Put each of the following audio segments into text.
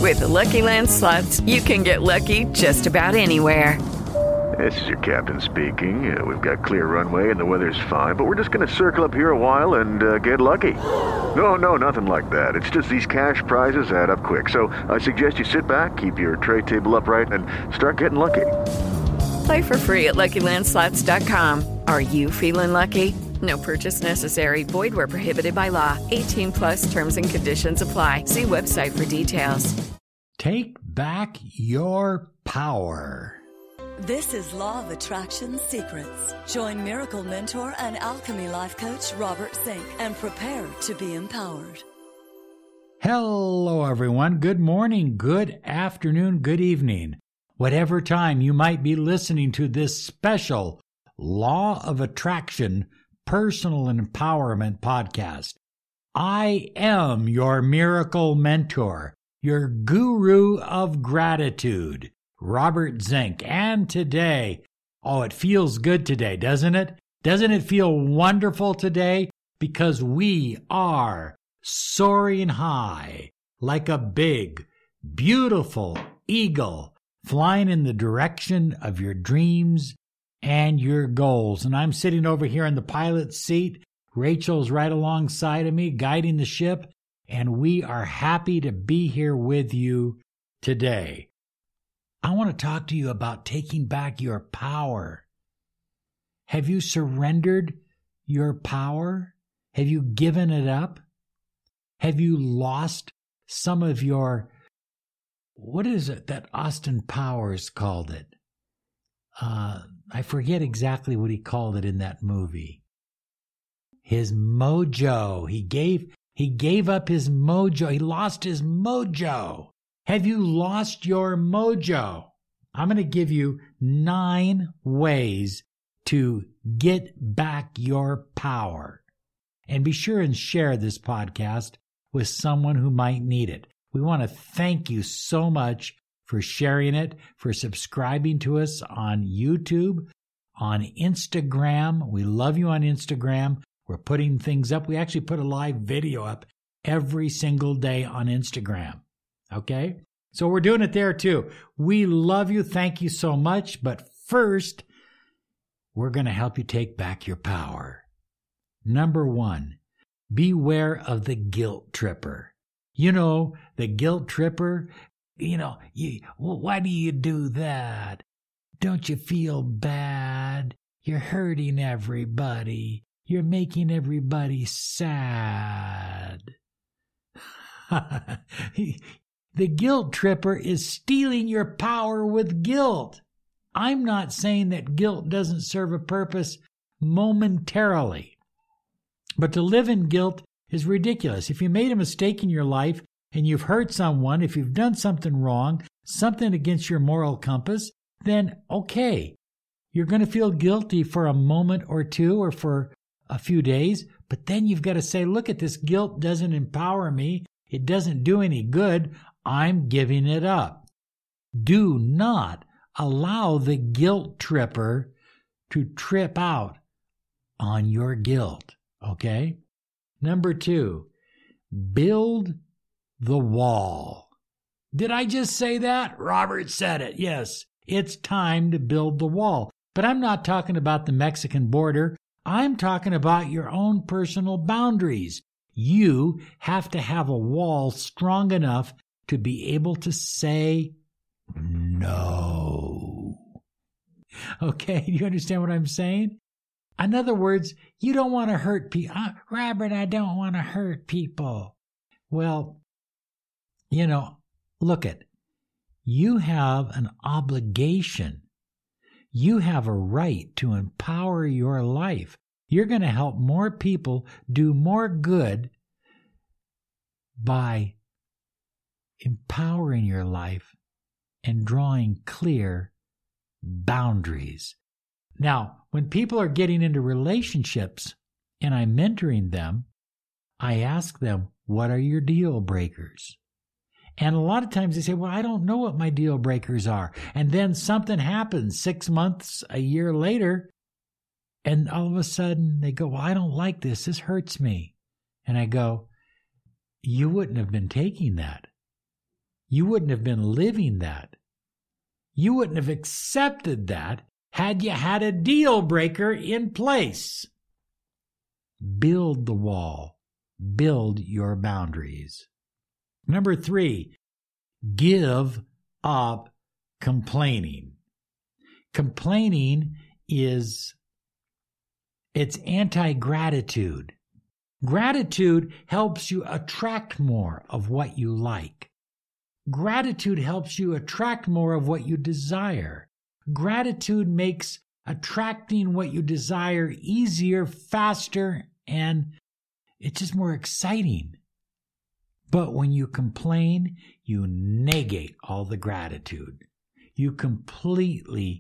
With the Lucky Land Slots, you can get lucky just about anywhere. This is your captain speaking. We've got clear runway and the weather's fine, but we're just going to circle up here a while and get lucky. No, nothing like that. It's just these cash prizes add up quick. So I suggest you sit back, keep your tray table upright, and start getting lucky. Play for free at LuckyLandSlots.com. Are you feeling lucky? No purchase necessary. Void where prohibited by law. 18 plus terms and conditions apply. See website for details. Take back your power. This is Law of Attraction Secrets. Join Miracle Mentor and Alchemy Life Coach Robert Zink and prepare to be empowered. Hello, everyone. Good morning, good afternoon, good evening. Whatever time you might be listening to this special Law of Attraction Personal Empowerment Podcast. I am your Miracle Mentor, your Guru of Gratitude, Robert Zink. And today, it feels good today, doesn't it? Doesn't it feel wonderful today? Because we are soaring high like a big, beautiful eagle flying in the direction of your dreams and your goals. And I'm sitting over here in the pilot's seat. Rachel's right alongside of me, guiding the ship, and we are happy to be here with you today. I want to talk to you about taking back your power. Have you surrendered your power? Have you given it up? Have you lost some of your, what is it that Austin Powers called it? I forget exactly what he called it in that movie. His mojo. He gave up his mojo. He lost his mojo. Have you lost your mojo? I'm going to give you 9 ways to get back your power. And be sure and share this podcast with someone who might need it. We want to thank you so much for sharing it, for subscribing to us on YouTube, on Instagram. We love you on Instagram. We're putting things up. We actually put a live video up every single day on Instagram. Okay? So we're doing it there too. We love you. Thank you so much. But first, we're going to help you take back your power. Number 1, beware of the guilt tripper. You know, the guilt tripper, why do you do that? Don't you feel bad? You're hurting everybody. You're making everybody sad. The guilt tripper is stealing your power with guilt. I'm not saying that guilt doesn't serve a purpose momentarily, but to live in guilt is ridiculous. If you made a mistake in your life and you've hurt someone, if you've done something wrong, something against your moral compass, then okay, you're going to feel guilty for a moment or two or for a few days, but then you've got to say, look at this guilt doesn't empower me. It doesn't do any good. I'm giving it up. Do not allow the guilt tripper to trip out on your guilt, okay? Number 2, build the wall. Did I just say that? Robert said it. Yes, it's time to build the wall. But I'm not talking about the Mexican border. I'm talking about your own personal boundaries. You have to have a wall strong enough to be able to say no. Okay, do you understand what I'm saying? In other words, you don't want to hurt people. Robert, I don't want to hurt people. Well, look it. You have an obligation. You have a right to empower your life. You're going to help more people do more good by empowering your life and drawing clear boundaries. Now, when people are getting into relationships and I'm mentoring them, I ask them, what are your deal breakers? And a lot of times they say, well, I don't know what my deal breakers are. And then something happens 6 months, a year later, and all of a sudden they go, well, I don't like this. This hurts me. And I go, you wouldn't have been taking that You wouldn't have been living that. You wouldn't have accepted that had you had a deal breaker in place. Build the wall. Build your boundaries. Number 3, give up complaining. Complaining it's anti-gratitude. Gratitude helps you attract more of what you like. Gratitude helps you attract more of what you desire. Gratitude makes attracting what you desire easier, faster, and it's just more exciting. But when you complain, you negate all the gratitude. You completely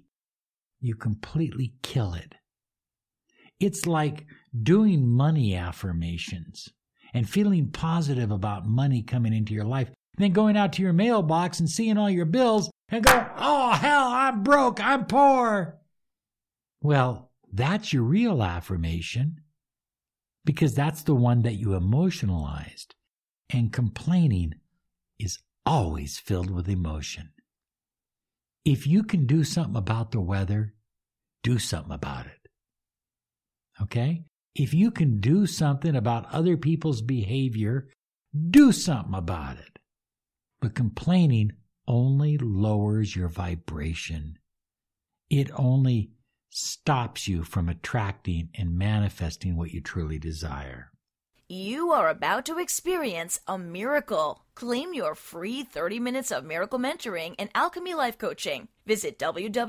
kill it. It's like doing money affirmations and feeling positive about money coming into your life, then going out to your mailbox and seeing all your bills and go, oh, hell, I'm broke, I'm poor. Well, that's your real affirmation because that's the one that you emotionalized. And complaining is always filled with emotion. If you can do something about the weather, do something about it. Okay? If you can do something about other people's behavior, do something about it. But complaining only lowers your vibration. It only stops you from attracting and manifesting what you truly desire. You are about to experience a miracle. Claim your free 30 minutes of miracle mentoring and alchemy life coaching. Visit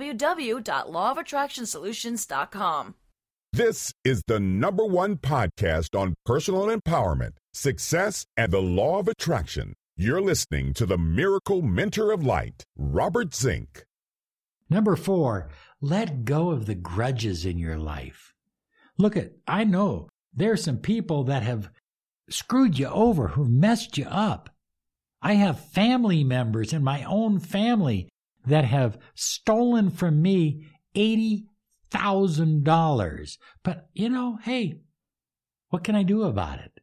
www.lawofattractionsolutions.com. This is the #1 podcast on personal empowerment, success, and the law of attraction. You're listening to the Miracle Mentor of Light, Robert Zink. Number 4, let go of the grudges in your life. I know there are some people that have screwed you over, who've messed you up. I have family members in my own family that have stolen from me $80,000. But, hey, what can I do about it?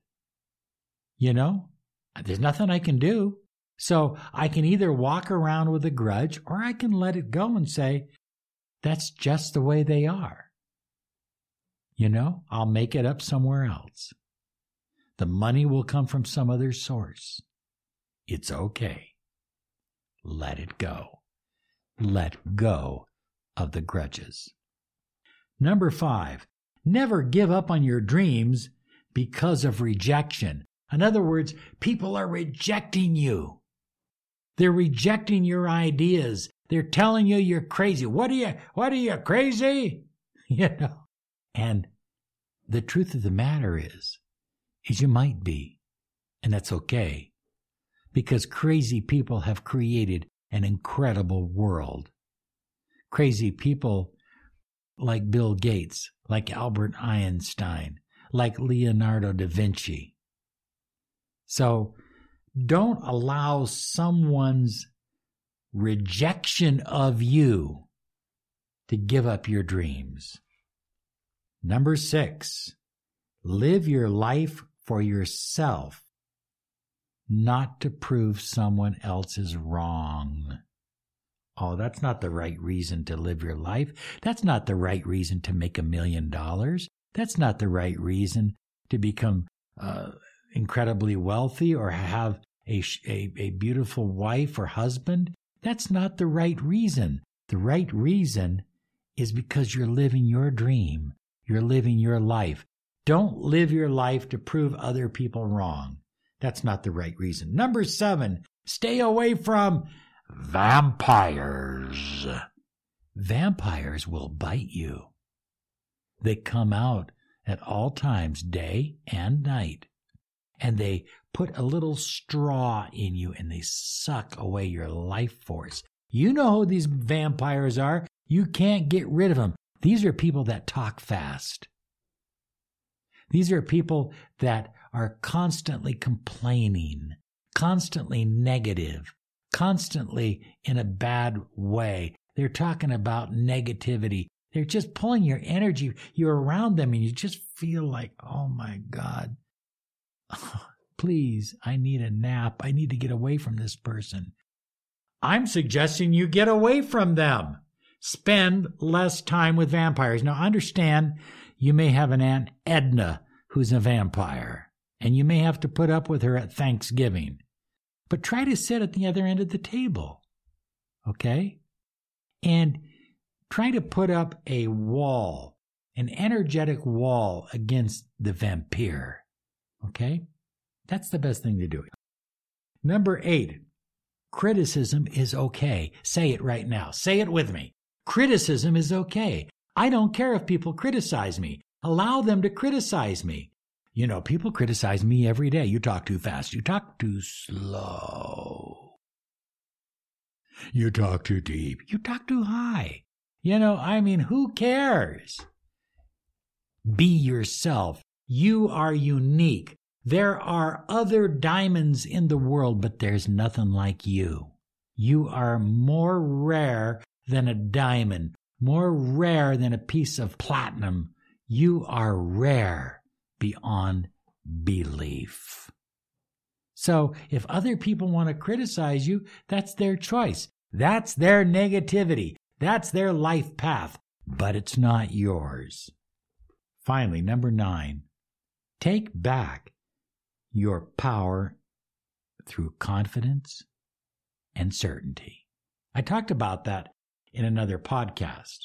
There's nothing I can do. So I can either walk around with a grudge or I can let it go and say, that's just the way they are. I'll make it up somewhere else. The money will come from some other source. It's okay. Let it go. Let go of the grudges. Number 5, never give up on your dreams because of rejection. In other words, people are rejecting you. They're rejecting your ideas. They're telling you you're crazy. What are you crazy? And the truth of the matter is you might be, and that's okay, because crazy people have created an incredible world. Crazy people like Bill Gates, like Albert Einstein, like Leonardo da Vinci. So don't allow someone's rejection of you to give up your dreams. Number 6, live your life for yourself, not to prove someone else is wrong. Oh, that's not the right reason to live your life. That's not the right reason to make $1 million. That's not the right reason to become incredibly wealthy or have a beautiful wife or husband. That's not the right reason. The right reason is because you're living your dream. You're living your life. Don't live your life to prove other people wrong. That's not the right reason. Number 7, stay away from vampires. Vampires will bite you. They come out at all times, day and night, and they put a little straw in you and they suck away your life force. You know who these vampires are. You can't get rid of them. These are people that talk fast. These are people that are constantly complaining, constantly negative, constantly in a bad way. They're talking about negativity. They're just pulling your energy. You're around them and you just feel like, oh my God, please, I need a nap. I need to get away from this person. I'm suggesting you get away from them. Spend less time with vampires. Now, understand, you may have an Aunt Edna who's a vampire, and you may have to put up with her at Thanksgiving. But try to sit at the other end of the table, okay? And try to put up a wall, an energetic wall against the vampire, okay? That's the best thing to do. Number 8, criticism is okay. Say it right now. Say it with me. Criticism is okay. I don't care if people criticize me. Allow them to criticize me. You know, people criticize me every day. You talk too fast. You talk too slow. You talk too deep. You talk too high. You know, I mean, who cares? Be yourself. You are unique. There are other diamonds in the world, but there's nothing like you. You are more rare than a diamond, more rare than a piece of platinum. You are rare beyond belief. So if other people want to criticize you, that's their choice. That's their negativity. That's their life path, but it's not yours. Finally, number 9, take back your power through confidence and certainty. I talked about that in another podcast.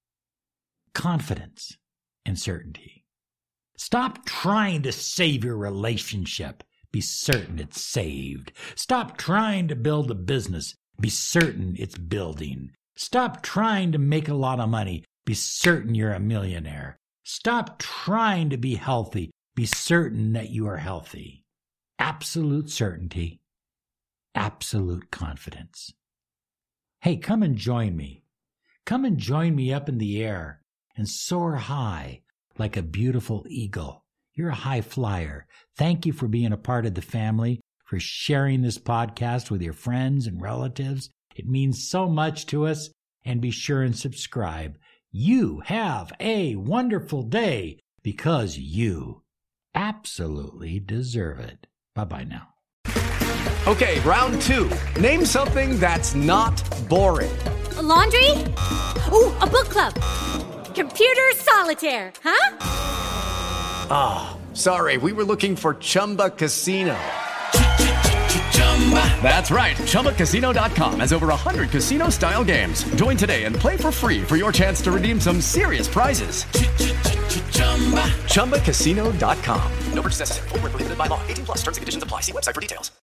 Confidence and certainty. Stop trying to save your relationship. Be certain it's saved. Stop trying to build a business. Be certain it's building. Stop trying to make a lot of money. Be certain you're a millionaire. Stop trying to be healthy. Be certain that you are healthy. Absolute certainty. Absolute confidence. Hey, come and join me. Come and join me up in the air and soar high like a beautiful eagle. You're a high flyer. Thank you for being a part of the family, for sharing this podcast with your friends and relatives. It means so much to us. And be sure and subscribe. You have a wonderful day because you absolutely deserve it. Bye-bye now. Okay, round 2. Name something that's not boring. A laundry? Ooh, a book club. Computer solitaire, huh? Ah, sorry, we were looking for Chumba Casino. That's right, ChumbaCasino.com has over 100 casino-style games. Join today and play for free for your chance to redeem some serious prizes. ChumbaCasino.com. No purchase necessary. Void where prohibited by law. 18+ terms and conditions apply. See website for details.